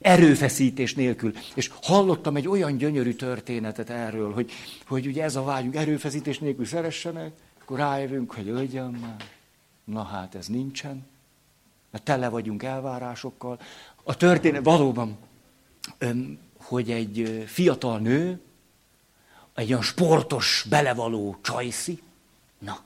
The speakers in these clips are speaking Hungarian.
erőfeszítés nélkül. És hallottam egy olyan gyönyörű történetet erről, hogy ugye ez a vágyunk, erőfeszítés nélkül szeressenek, akkor rájövünk, hogy legyen már. Na hát ez nincsen, mert tele vagyunk elvárásokkal. A történet valóban, hogy egy fiatal nő, egy olyan sportos, belevaló csajszi, na,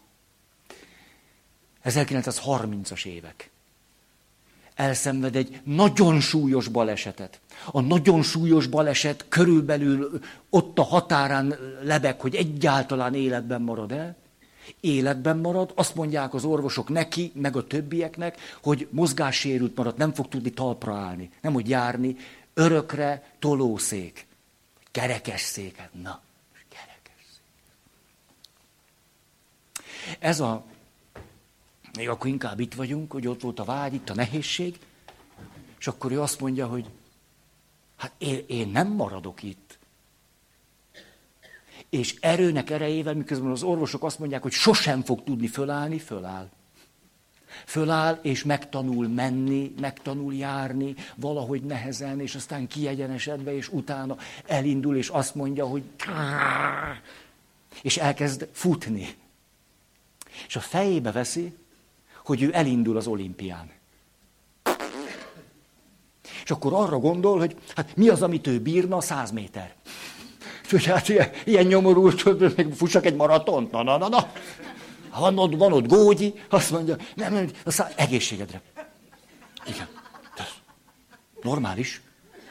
1930-as évek. Elszenved egy nagyon súlyos balesetet. A nagyon súlyos baleset körülbelül ott a határán lebeg, hogy egyáltalán életben marad-e. Életben marad, azt mondják az orvosok neki, meg a többieknek, hogy mozgássérült marad, nem fog tudni talpra állni, nem hogy járni, örökre tolószék, kerekesszék, na, kerekesszék. Ez a, még akkor inkább itt vagyunk, hogy ott volt a vágy, itt a nehézség, és akkor ő azt mondja, hogy hát én nem maradok itt. És erőnek erejével, miközben az orvosok azt mondják, hogy sosem fog tudni fölállni, föláll. Föláll, és megtanul menni, megtanul járni, valahogy nehezen, és aztán kiegyenesedve, és utána elindul, és azt mondja, hogy... És elkezd futni. És a fejébe veszi, hogy ő elindul az olimpián. És akkor arra gondol, hogy hát mi az, amit ő bírna, 100 méter. Úgyhogy hát ilyen nyomorult, hogy még fussak egy maratont, na. Van ott Gógyi, azt mondja, nem, egészségedre. Igen. Normális.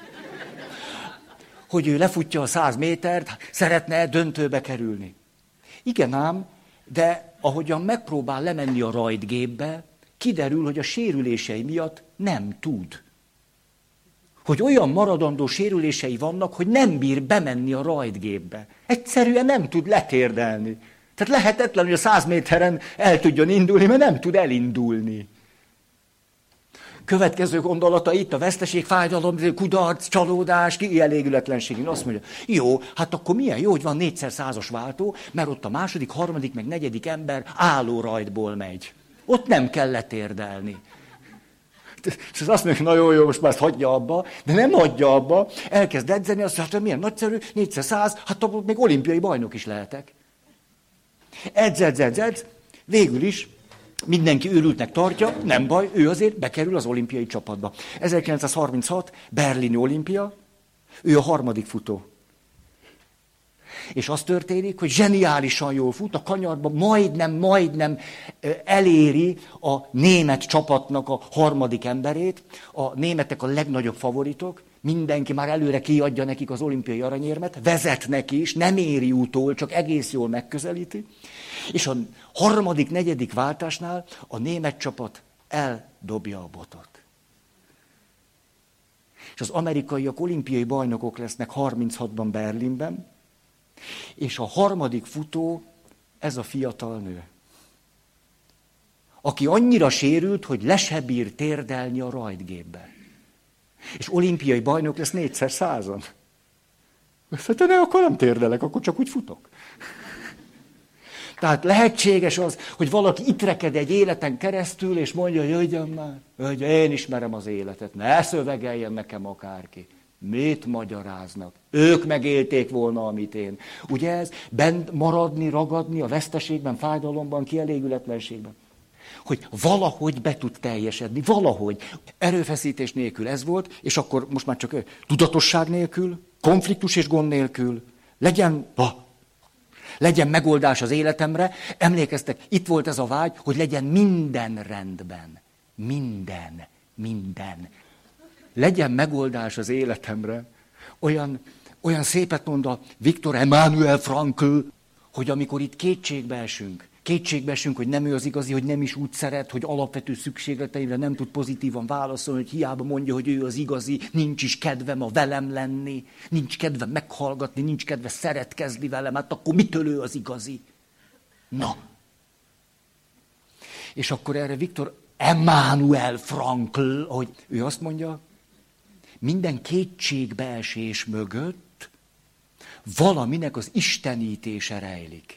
Hogy ő lefutja a 100 métert, szeretne döntőbe kerülni. Igen ám, de ahogyan megpróbál lemenni a rajtgépbe, kiderül, hogy a sérülései miatt nem tud. Hogy olyan maradandó sérülései vannak, hogy nem bír bemenni a rajtgépbe. Egyszerűen nem tud letérdelni. Tehát lehetetlen, hogy a 100 méteren el tudjon indulni, mert nem tud elindulni. Következő gondolata itt a veszteség, fájdalom, kudarc, csalódás, kielégületlenség. Én azt mondja, jó, hát akkor milyen jó, hogy van 4x100-as váltó, mert ott a második, harmadik, meg negyedik ember álló rajtból megy. Ott nem kell letérdelni. És azt mondja, na jó, most már ezt hagyja abba, de nem hagyja abba, elkezd edzeni, azt mondja, hát milyen nagyszerű, 4x100, hát akkor még olimpiai bajnok is lehetek. Edz, végül is mindenki őrültnek tartja, nem baj, ő azért bekerül az olimpiai csapatba. 1936, berlini olimpia, ő a harmadik futó. És az történik, hogy zseniálisan jól fut, a kanyarban majdnem eléri a német csapatnak a harmadik emberét. A németek a legnagyobb favoritok, mindenki már előre kiadja nekik az olimpiai aranyérmet, vezet neki is, nem éri utól, csak egész jól megközelíti. És a harmadik, negyedik váltásnál a német csapat eldobja a botot. És az amerikaiak olimpiai bajnokok lesznek 36-ban Berlinben, és a harmadik futó, ez a fiatal nő, aki annyira sérült, hogy le se bír térdelni a rajtgépbe. És olimpiai bajnok lesz 4x100-on. Azt mondta, ne, akkor nem térdelek, akkor csak úgy futok. Tehát lehetséges az, hogy valaki itt reked egy életen keresztül, és mondja, jöjjön már, hogy én ismerem az életet, ne szövegeljen nekem akárki. Mit magyaráznak? Ők megélték volna, amit én. Ugye ez? Bent maradni, ragadni a veszteségben, fájdalomban, kielégületlenségben. Hogy valahogy be tud teljesedni, valahogy. Erőfeszítés nélkül ez volt, és akkor most már csak tudatosság nélkül, konfliktus és gond nélkül, legyen megoldás az életemre. Emlékeztek, itt volt ez a vágy, hogy legyen minden rendben. Minden. Legyen megoldás az életemre. Olyan szépet mond a Viktor Emanuel Frankl, hogy amikor itt kétségbe esünk, hogy nem ő az igazi, hogy nem is úgy szeret, hogy alapvető szükségleteimre nem tud pozitívan válaszolni, hogy hiába mondja, hogy ő az igazi, nincs is kedvem a velem lenni, nincs kedvem meghallgatni, nincs kedve szeretkezni velem, hát akkor mitől ő az igazi? Na. És akkor erre Viktor Emanuel Frankl, hogy ő azt mondja, minden kétségbeesés mögött valaminek az istenítése rejlik.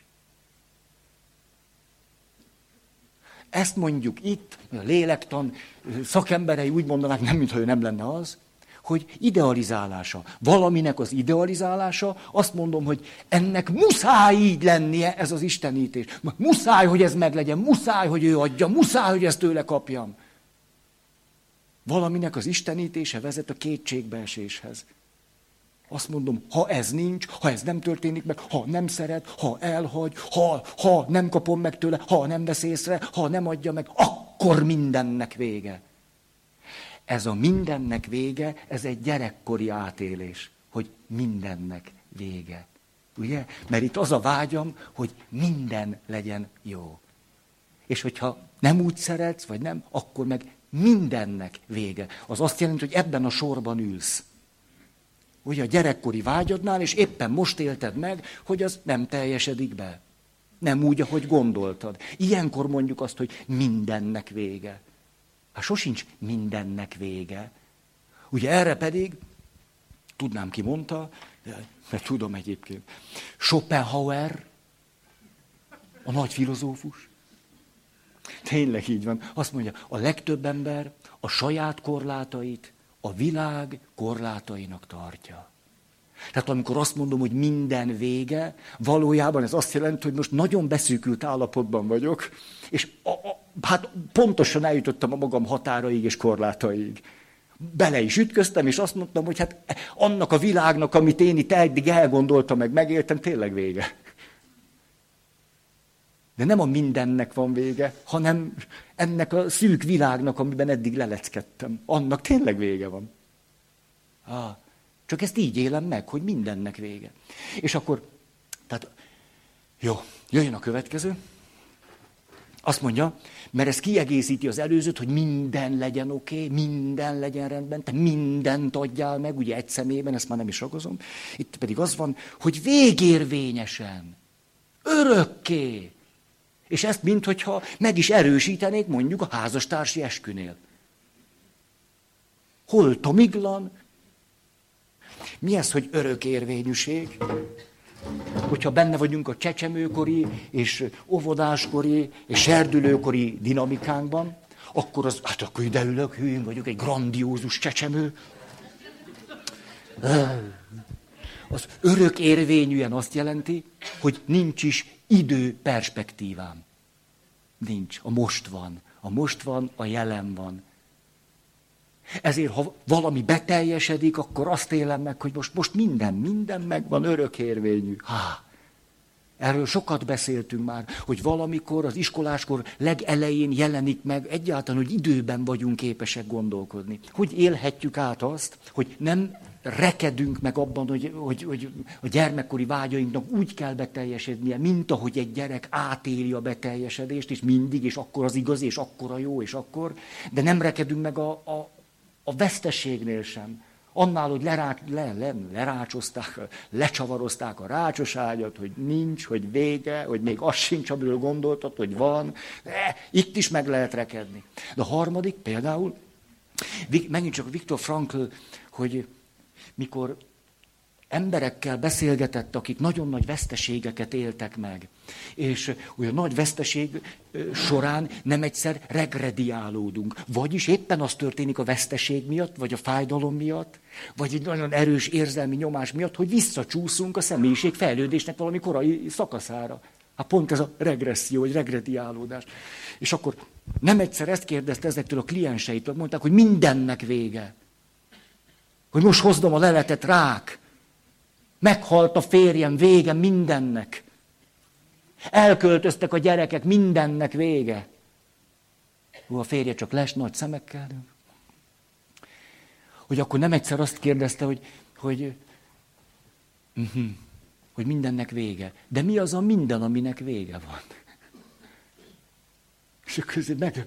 Ezt mondjuk itt, a lélektan szakemberei úgy mondanák, nem mintha ő nem lenne az, hogy idealizálása. Valaminek az idealizálása, azt mondom, hogy ennek muszáj így lennie, ez az istenítés. Muszáj, hogy ez meglegyen, muszáj, hogy ő adja, muszáj, hogy ezt tőle kapjam. Valaminek az istenítése vezet a kétségbeeséshez. Azt mondom, ha ez nincs, ha ez nem történik meg, ha nem szeret, ha elhagy, ha nem kapom meg tőle, ha nem vesz észre, ha nem adja meg, akkor mindennek vége. Ez a mindennek vége, ez egy gyerekkori átélés, hogy mindennek vége. Ugye? Mert itt az a vágyam, hogy minden legyen jó. És hogyha nem úgy szeretsz, vagy nem, akkor meg mindennek vége. Az azt jelenti, hogy ebben a sorban ülsz. Ugye a gyerekkori vágyadnál, és éppen most élted meg, hogy az nem teljesedik be. Nem úgy, ahogy gondoltad. Ilyenkor mondjuk azt, hogy mindennek vége. Hát sosincs mindennek vége. Ugye erre pedig, tudnám ki mondta, mert tudom egyébként, Schopenhauer, a nagy filozófus. Tényleg így van. Azt mondja, a legtöbb ember a saját korlátait a világ korlátainak tartja. Tehát amikor azt mondom, hogy minden vége, valójában ez azt jelenti, hogy most nagyon beszűkült állapotban vagyok, és hát pontosan eljutottam a magam határaig és korlátaig. Bele is ütköztem, és azt mondtam, hogy hát annak a világnak, amit én itt eddig elgondoltam, meg megéltem, tényleg vége. De nem a mindennek van vége, hanem ennek a szűk világnak, amiben eddig leleckedtem. Annak tényleg vége van. Csak ezt így élem meg, hogy mindennek vége. És akkor, tehát, jó, jöjjön a következő. Azt mondja, mert ez kiegészíti az előzőt, hogy minden legyen oké, minden legyen rendben, te mindent adjál meg, ugye egy személyben, ezt már nem is ragozom. Itt pedig az van, hogy végérvényesen, örökké. És ezt minthogyha meg is erősítenék mondjuk a házastársi eskünél. Holtomiglan. Mi ez, hogy örökérvényűség? Hogyha benne vagyunk a csecsemőkori, és óvodáskori, és serdülőkori dinamikánkban, akkor az, hát akkor ide ülök, hülyén vagyok, egy grandiózus csecsemő. Az örökérvényűen azt jelenti, hogy nincs is időperspektívám. Nincs. A most van. A most van, a jelen van. Ezért, ha valami beteljesedik, akkor azt élem meg, hogy most minden megvan, örökérvényű. Erről sokat beszéltünk már, hogy valamikor, az iskoláskor legelején jelenik meg egyáltalán, hogy időben vagyunk képesek gondolkodni. Hogy élhetjük át azt, hogy nem rekedünk meg abban, hogy a gyermekkori vágyainknak úgy kell beteljesednie, mint ahogy egy gyerek átéli a beteljesedést, és mindig, és akkor az igaz, és akkor a jó, és akkor, de nem rekedünk meg a veszteségnél sem. Annál, hogy lerácsozták, lecsavarozták a rácsos ágyat, hogy nincs, hogy vége, hogy még az sincs, amiről gondoltad, hogy van. De itt is meg lehet rekedni. De a harmadik például, megint csak Viktor Frankl, hogy mikor emberekkel beszélgetett, akik nagyon nagy veszteségeket éltek meg. És olyan nagy veszteség során nem egyszer regrediálódunk. Vagyis éppen az történik a veszteség miatt, vagy a fájdalom miatt, vagy egy nagyon erős érzelmi nyomás miatt, hogy visszacsúszunk a személyiség fejlődésnek valami korai szakaszára. Hát pont ez a regresszió, vagy regrediálódás. És akkor nem egyszer ezt kérdezte ezektől a klienseitől, mondták, hogy mindennek vége. Hogy most hozdom a leletet, rák. Meghalt a férjem, vége mindennek. Elköltöztek a gyerekek, mindennek vége. A férje csak les nagy szemekkel. Hogy akkor nem egyszer azt kérdezte, hogy mindennek vége. De mi az a minden, aminek vége van? És akkor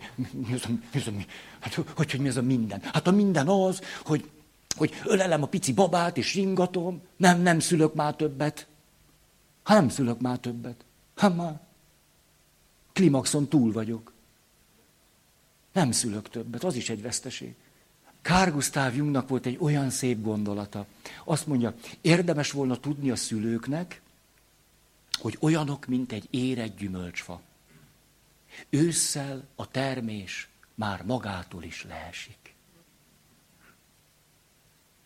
mi az a minden? Hát a minden az, hogy ölelem a pici babát, és ringatom, nem szülök már többet. Nem szülök már többet. Már klimaxon túl vagyok. Nem szülök többet, az is egy veszteség. Carl Gustav Jungnak volt egy olyan szép gondolata. Azt mondja, érdemes volna tudni a szülőknek, hogy olyanok, mint egy érett gyümölcsfa. Ősszel a termés már magától is leesik.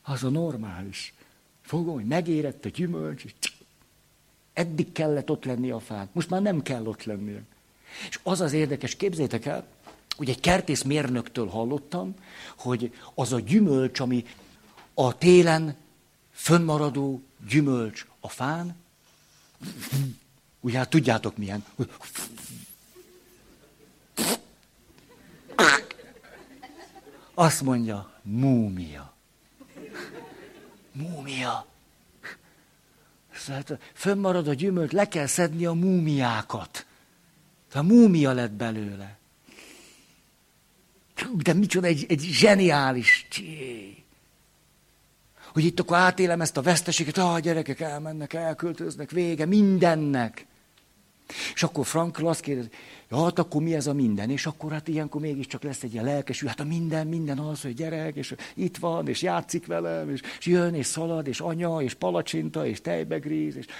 Az a normális. Fogom, hogy megérett a gyümölcs, és eddig kellett ott lenni a fán. Most már nem kell ott lennie. És az az érdekes, képzeljétek el, hogy egy kertészmérnöktől hallottam, hogy az a gyümölcs, ami a télen fönnmaradó gyümölcs a fán, ugye hát tudjátok milyen. Azt mondja, múmia. Múmia. Szóval fönnmarad a gyümölcs, le kell szedni a múmiákat. A múmia lett belőle. De micsoda, egy zseniális. Hogy itt akkor átélem ezt a veszteséget, a gyerekek elmennek, elköltöznek, vége mindennek. És akkor Frankl azt kérdezi, ja, hát akkor mi ez a minden? És akkor hát ilyenkor mégiscsak lesz egy ilyen lelkesű, hát a minden az, hogy gyerek, és itt van, és játszik velem, és jön, és szalad, és anya, és palacsinta, és tejbegríz, és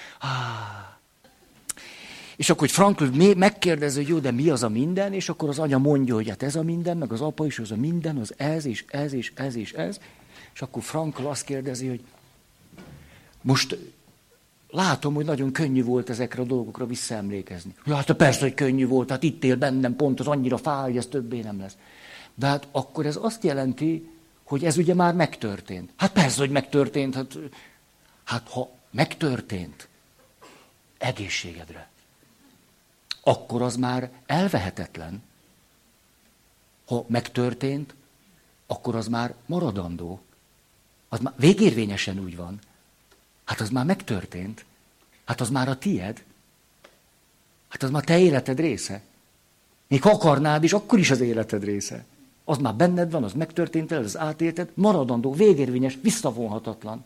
És akkor, hogy Frankl megkérdezi, hogy jó, de mi az a minden, és akkor az anya mondja, hogy hát ez a minden, meg az apa is az a minden, az ez, és ez, és ez, és ez. És akkor Frankl azt kérdezi, hogy most látom, hogy nagyon könnyű volt ezekre a dolgokra visszaemlékezni. Ja, hát persze, hogy könnyű volt, hát itt él bennem pont, az annyira fáj, hogy ez többé nem lesz. De hát akkor ez azt jelenti, hogy ez ugye már megtörtént. Hát persze, hogy megtörtént, hát ha megtörtént egészségedre, akkor az már elvehetetlen. Ha megtörtént, akkor az már maradandó. Az már végérvényesen úgy van. Hát az már megtörtént. Hát az már a tied. Hát az már te életed része. Még ha akarnád is, akkor is az életed része. Az már benned van, az megtörtént, az átélted, maradandó, végérvényes, visszavonhatatlan.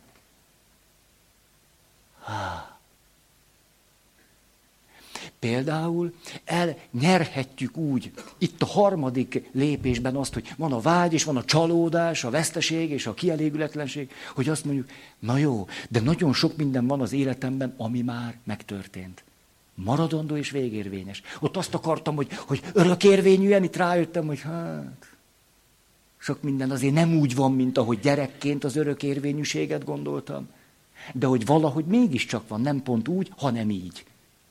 Például elnyerhetjük úgy, itt a harmadik lépésben azt, hogy van a vágy, és van a csalódás, a veszteség, és a kielégületlenség, hogy azt mondjuk, na jó, de nagyon sok minden van az életemben, ami már megtörtént. Maradandó és végérvényes. Ott azt akartam, hogy örökérvényűen, itt rájöttem, hogy hát, sok minden azért nem úgy van, mint ahogy gyerekként az örökérvényűséget gondoltam, de hogy valahogy mégiscsak van, nem pont úgy, hanem így.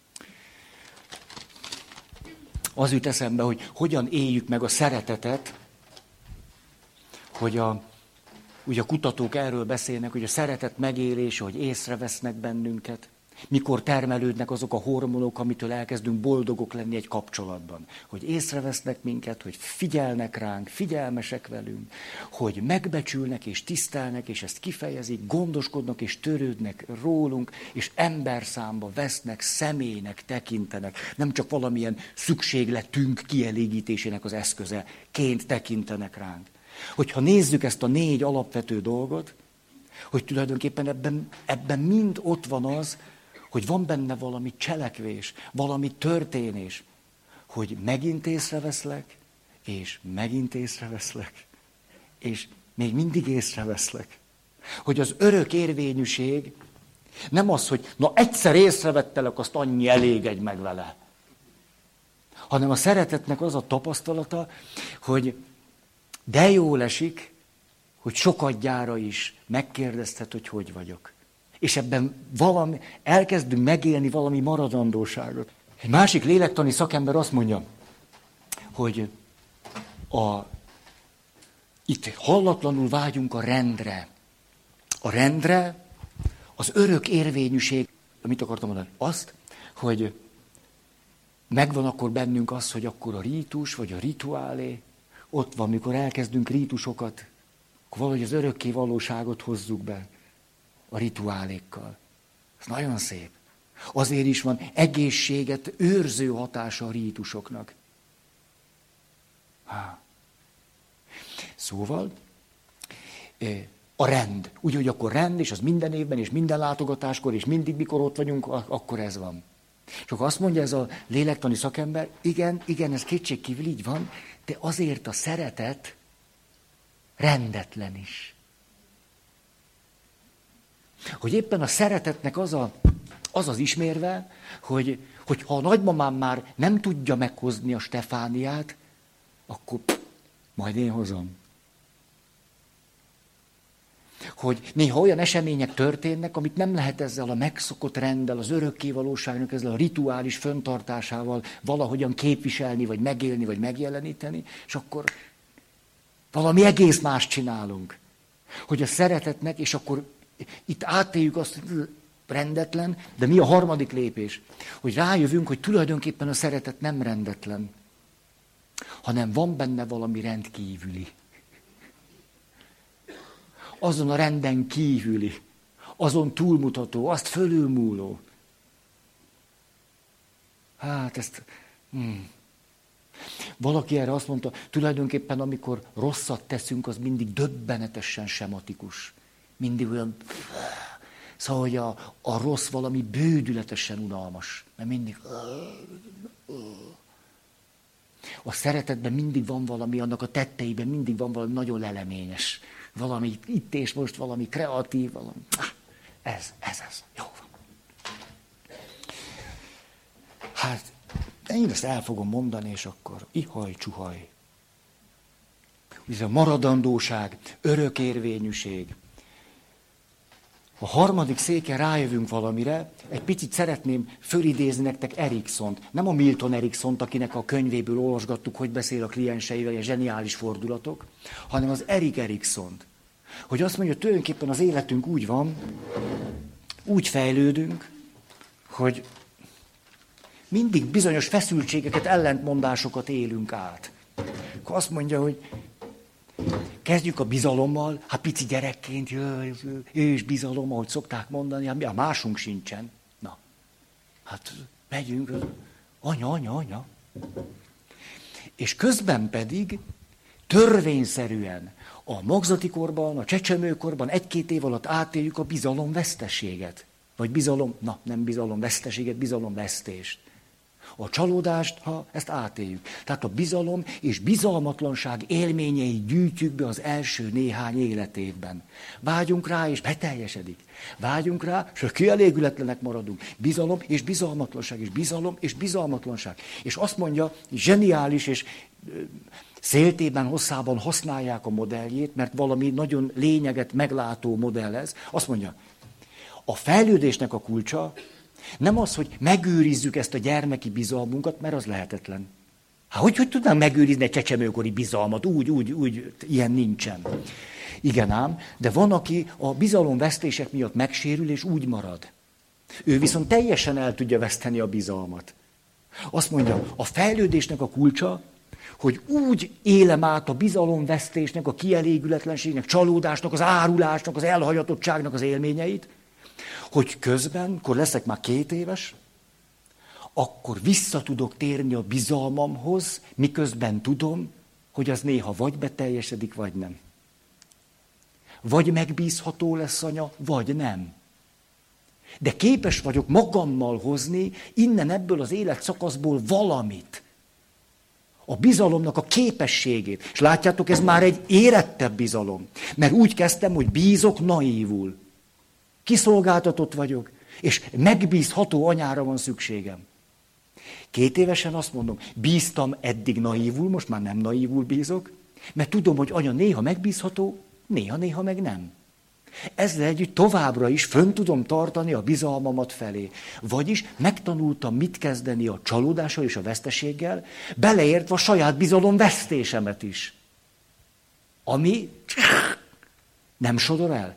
Az jut eszembe, hogy hogyan éljük meg a szeretetet, hogy ugye a kutatók erről beszélnek, hogy a szeretet megélése, hogy észrevesznek bennünket, mikor termelődnek azok a hormonok, amitől elkezdünk boldogok lenni egy kapcsolatban. Hogy észrevesznek minket, hogy figyelnek ránk, figyelmesek velünk, hogy megbecsülnek és tisztelnek, és ezt kifejezik, gondoskodnak és törődnek rólunk, és emberszámba vesznek, személynek tekintenek, nem csak valamilyen szükségletünk kielégítésének az eszközeként tekintenek ránk. Hogyha nézzük ezt a 4 alapvető dolgot, hogy tulajdonképpen ebben mind ott van az, hogy van benne valami cselekvés, valami történés, hogy megint észreveszlek, és megint észreveszlek, és még mindig észreveszlek. Hogy az örök érvényűség nem az, hogy na egyszer észrevettelek, azt annyi elégedj meg vele. Hanem a szeretetnek az a tapasztalata, hogy de jól esik, hogy sokadjára is megkérdezted, hogy hogy vagyok. És ebben elkezdünk megélni valami maradandóságot. Egy másik lélektani szakember azt mondja, hogy itt hallatlanul vágyunk a rendre. A rendre az örök érvényűség, mit akartam mondani? Azt, hogy megvan akkor bennünk az, hogy akkor a rítus, vagy a rituálé, ott van, mikor elkezdünk rítusokat, akkor valahogy az örökké valóságot hozzuk be a rituálékkal. Ez nagyon szép. Azért is van egészséget őrző hatása a rítusoknak. Szóval a rend. Úgy, hogy akkor rend, és az minden évben, és minden látogatáskor, és mindig, mikor ott vagyunk, akkor ez van. És akkor azt mondja ez a lélektani szakember, igen, ez kétségkívül így van, de azért a szeretet rendetlen is. Hogy éppen a szeretetnek az az ismérve, hogy ha a nagymamám már nem tudja meghozni a Stefániát, akkor majd én hozom. hogy néha olyan események történnek, amit nem lehet ezzel a megszokott renddel, az örökkévalóságnak, ezzel a rituális föntartásával valahogyan képviselni, vagy megélni, vagy megjeleníteni, és akkor valami egész más csinálunk. Hogy a szeretetnek, és akkor itt átéljük azt, hogy rendetlen, de mi a harmadik lépés? Hogy rájövünk, hogy tulajdonképpen a szeretet nem rendetlen, hanem van benne valami rendkívüli. Azon a renden kívüli, azon túlmutató, azt fölülmúló. Hát ezt... Valaki erre azt mondta, tulajdonképpen amikor rosszat teszünk, az mindig döbbenetesen sematikus. Mindig olyan... Szóval, hogy a rossz valami bődületesen unalmas. Mert mindig... A szeretetben mindig van valami, annak a tetteiben mindig van valami nagyon leleményes. Valami itt és most, valami kreatív, valami... Ez. Jó van. Hát, én ezt el fogom mondani, és akkor ihaj, csuhaj. Ez a maradandóság, örökérvényűség. A harmadik széken rájövünk valamire, egy picit szeretném fölidézni nektek Eriksont. Nem a Milton Eriksont, akinek a könyvéből olvasgattuk, hogy beszél a klienseivel, a zseniális fordulatok, hanem az Erik Eriksont. Hogy azt mondja, tulajdonképpen az életünk úgy van, úgy fejlődünk, hogy mindig bizonyos feszültségeket, ellentmondásokat élünk át. Akkor azt mondja, hogy kezdjük a bizalommal, hát pici gyerekként, és bizalom, ahogy szokták mondani, hát mi a másunk sincsen. Na, hát megyünk, anya. És közben pedig törvényszerűen a magzati korban, a csecsemőkorban 1-2 év alatt átéljük a bizalomveszteséget. Vagy nem bizalomveszteséget, bizalomvesztést. A csalódást, ha ezt átéljük. Tehát a bizalom és bizalmatlanság élményeit gyűjtjük be az első néhány életévben. Vágyunk rá, és beteljesedik. Vágyunk rá, és kielégületlenek maradunk. Bizalom és bizalmatlanság, és bizalom és bizalmatlanság. És azt mondja, zseniális, és széltében, hosszában használják a modelljét, mert valami nagyon lényeget meglátó modell ez. Azt mondja, a fejlődésnek a kulcsa nem az, hogy megőrizzük ezt a gyermeki bizalmunkat, mert az lehetetlen. Hát hogy tudnánk megőrizni egy csecsemőkori bizalmat? Úgy, ilyen nincsen. Igen ám, de van, aki a bizalomvesztések miatt megsérül, és úgy marad. Ő viszont teljesen el tudja veszteni a bizalmat. Azt mondja, a fejlődésnek a kulcsa, hogy úgy élem át a bizalomvesztésnek, a kielégületlenségnek, csalódásnak, az árulásnak, az elhajatottságnak az élményeit, hogy közben, akkor leszek már 2 éves, akkor vissza tudok térni a bizalmamhoz, miközben tudom, hogy az néha vagy beteljesedik, vagy nem. Vagy megbízható lesz anya, vagy nem. De képes vagyok magammal hozni innen ebből az életszakaszból valamit. A bizalomnak a képességét. És látjátok, ez már egy érettebb bizalom. Mert úgy kezdtem, hogy bízok naívul. Kiszolgáltatott vagyok, és megbízható anyára van szükségem. 2 évesen azt mondom, bíztam eddig naívul, most már nem naívul bízok, mert tudom, hogy anya néha megbízható, néha meg nem. Ezzel együtt továbbra is fönn tudom tartani a bizalmamat felé. Vagyis megtanultam, mit kezdeni a csalódással és a veszteséggel, beleértve a saját bizalom vesztésemet is. Ami nem sodor el.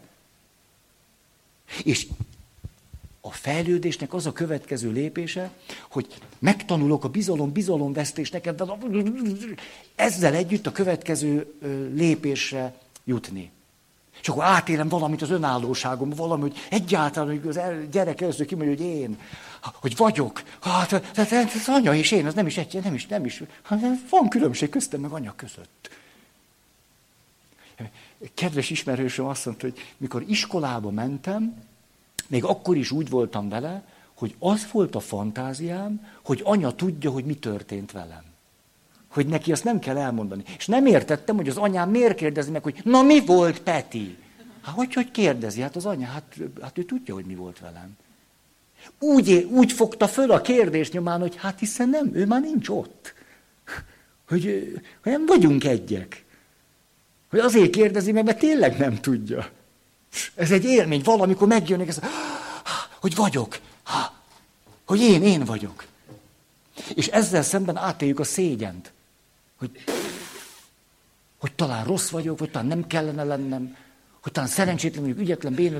És a fejlődésnek az a következő lépése, hogy megtanulok a bizalomvesztésnek, ezzel együtt a következő lépésre jutni. És akkor átélem valamit az önállóságom, valami, hogy egyáltalán, hogy az gyerek először kimondja, hogy én, hogy vagyok. Hát az anya és én, az nem is. Van különbség köztem meg anya között. Kedves ismerősöm azt mondta, hogy mikor iskolába mentem, még akkor is úgy voltam vele, hogy az volt a fantáziám, hogy anya tudja, hogy mi történt velem. Hogy neki azt nem kell elmondani. És nem értettem, hogy az anyám miért kérdezi meg, hogy na mi volt, Peti? Hát hogy kérdezi? Hát az anya, hát ő tudja, hogy mi volt velem. Úgy fogta föl a kérdés nyomán, hogy hát hiszen nem, ő már nincs ott. Hogy nem vagyunk egyek. Hogy azért kérdezi meg, mert tényleg nem tudja. Ez egy élmény, valamikor megjönnek, ez, hogy vagyok, hogy én vagyok. És ezzel szemben átéljük a szégyent, hogy talán rossz vagyok, vagy talán nem kellene lennem, hogy talán szerencsétlen vagyok, ügyetlen, béna.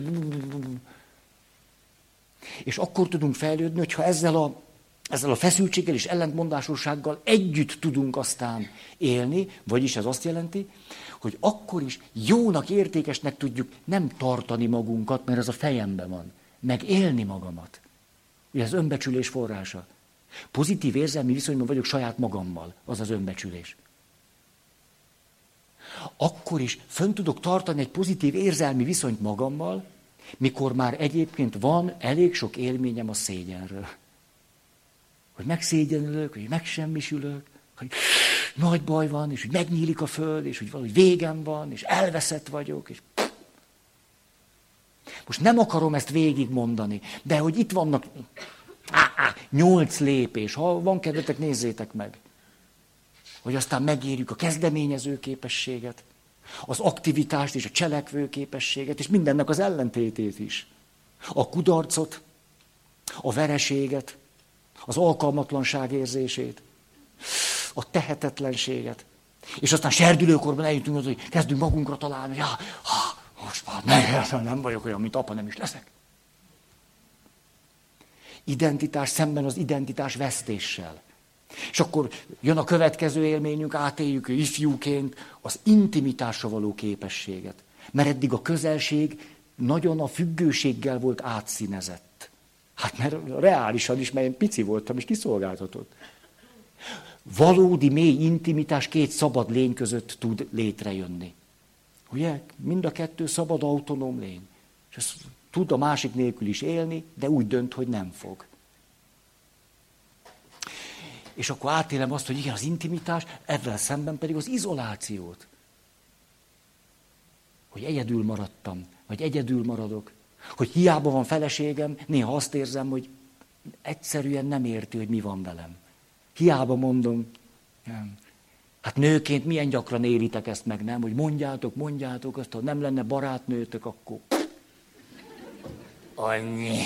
És akkor tudunk fejlődni, hogyha ezzel a feszültséggel és ellentmondásossággal együtt tudunk aztán élni, vagyis ez azt jelenti, hogy akkor is jónak, értékesnek tudjuk nem tartani magunkat, mert ez a fejemben van, meg élni magamat. Ugye ez önbecsülés forrása. Pozitív érzelmi viszonyban vagyok saját magammal, az az önbecsülés. Akkor is fönn tudok tartani egy pozitív érzelmi viszonyt magammal, mikor már egyébként van elég sok élményem a szégyenről. Hogy megszégyenülök, hogy megsemmisülök, hogy nagy baj van, és hogy megnyílik a föld, és hogy valahogy végem van, és elveszett vagyok. És... Most nem akarom ezt végigmondani, de hogy itt vannak 8 lépés. Ha van kedvetek, nézzétek meg. Hogy aztán megérjük a kezdeményező képességet, az aktivitást és a cselekvő képességet, és mindennek az ellentétét is. A kudarcot, a vereséget, az alkalmatlanság érzését, a tehetetlenséget. És aztán serdülőkorban eljutunk oda, hogy kezdünk magunkra találni, hogy most már nem vagyok olyan, mint apa, nem is leszek. Identitás szemben az identitás vesztéssel. És akkor jön a következő élményünk, átéljük ifjúként az intimitásra való képességet. Mert eddig a közelség nagyon a függőséggel volt átszínezett. Hát mert reálisan is, mert én pici voltam, és kiszolgáltatott. Valódi mély intimitás 2 szabad lény között tud létrejönni. Ugye? Mind a 2 szabad, autonóm lény. És ez tud a másik nélkül is élni, de úgy dönt, hogy nem fog. És akkor átélem azt, hogy igen, az intimitás, ezzel szemben pedig az izolációt. Hogy egyedül maradtam, vagy egyedül maradok. Hogy hiába van feleségem, néha azt érzem, hogy egyszerűen nem érti, hogy mi van velem. Hiába mondom, nem. Hát nőként milyen gyakran éritek ezt meg, nem? Hogy mondjátok azt, ha nem lenne barátnőtök, akkor... Annyi.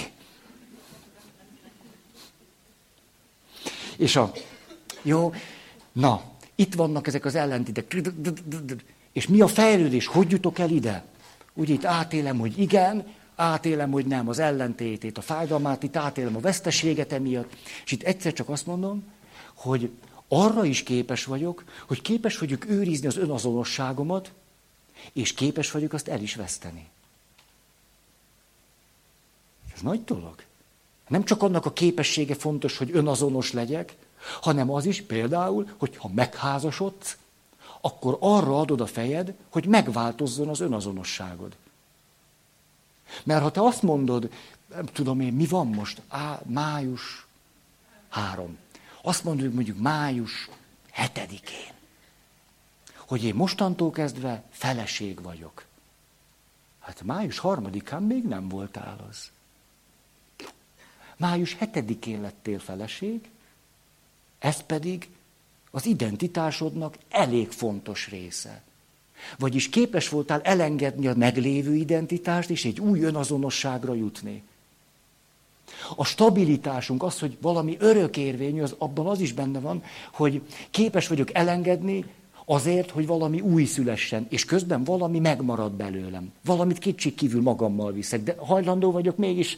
És jó, na, itt vannak ezek az ellentétek. És mi a fejlődés? Hogy jutok el ide? Ugye itt átélem, hogy igen, átélem, hogy nem, az ellentétét, a fájdalmát, itt átélem a veszteséget emiatt. És itt egyszer csak azt mondom, hogy arra is képes vagyok, hogy képes vagyok őrizni az önazonosságomat, és képes vagyok azt el is veszteni. Ez nagy dolog. Nem csak annak a képessége fontos, hogy önazonos legyek, hanem az is például, hogy ha megházasodsz, akkor arra adod a fejed, hogy megváltozzon az önazonosságod. Mert ha te azt mondod, nem tudom én, mi van most, május 3. Azt mondjuk május 7-én, hogy én mostantól kezdve feleség vagyok. Hát május 3-án még nem voltál az. Május 7-én lettél feleség, ez pedig az identitásodnak elég fontos része. Vagyis képes voltál elengedni a meglévő identitást, és egy új önazonosságra jutni. A stabilitásunk, az, hogy valami örökérvényű, abban az is benne van, hogy képes vagyok elengedni azért, hogy valami új szülessen, és közben valami megmarad belőlem. Valamit kétségkívül magammal viszek, de hajlandó vagyok mégis...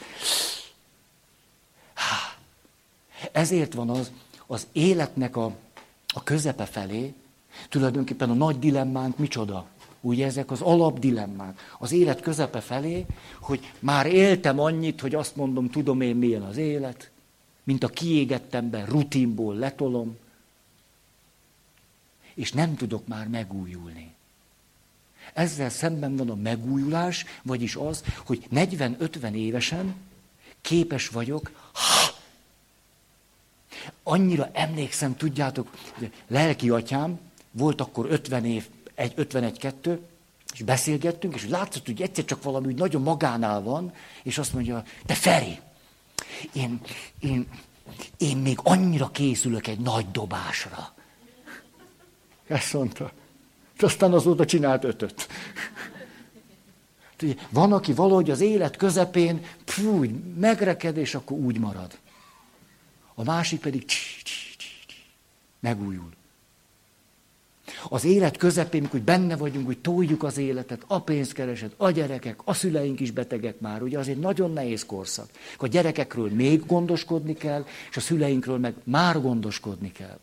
Ezért van az életnek a közepe felé, tulajdonképpen a nagy dilemmánk micsoda? Ugye ezek az alapdilemmák. Az élet közepe felé, hogy már éltem annyit, hogy azt mondom, tudom én milyen az élet, mint a kiégett ember, rutinból letolom, és nem tudok már megújulni. Ezzel szemben van a megújulás, vagyis az, hogy 40-50 évesen képes vagyok, annyira emlékszem, tudjátok, lelki atyám, volt akkor 51-2, és beszélgettünk, és látszott, hogy egyszer csak valami úgy nagyon magánál van, és azt mondja, te Feri, én még annyira készülök egy nagy dobásra. Ezt mondta. És aztán azóta csinált 5-öt. Van, aki valahogy az élet közepén megreked, és akkor úgy marad. A másik pedig megújul. Az élet közepén, mikor benne vagyunk, hogy toljuk az életet, a pénzkereset, a gyerekek, a szüleink is betegek már, ugye az egy nagyon nehéz korszak. A gyerekekről még gondoskodni kell, és a szüleinkről meg már gondoskodni kell.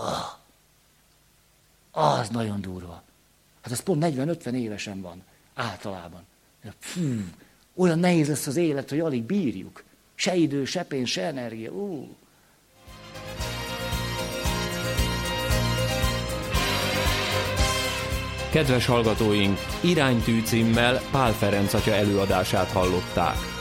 Az nagyon durva. Hát ez pont 40-50 évesen van, általában. Olyan nehéz lesz az élet, hogy alig bírjuk. Se idő, se pénz, se energia. Kedves hallgatóink, Iránytű címmel Pál Ferenc atya előadását hallották.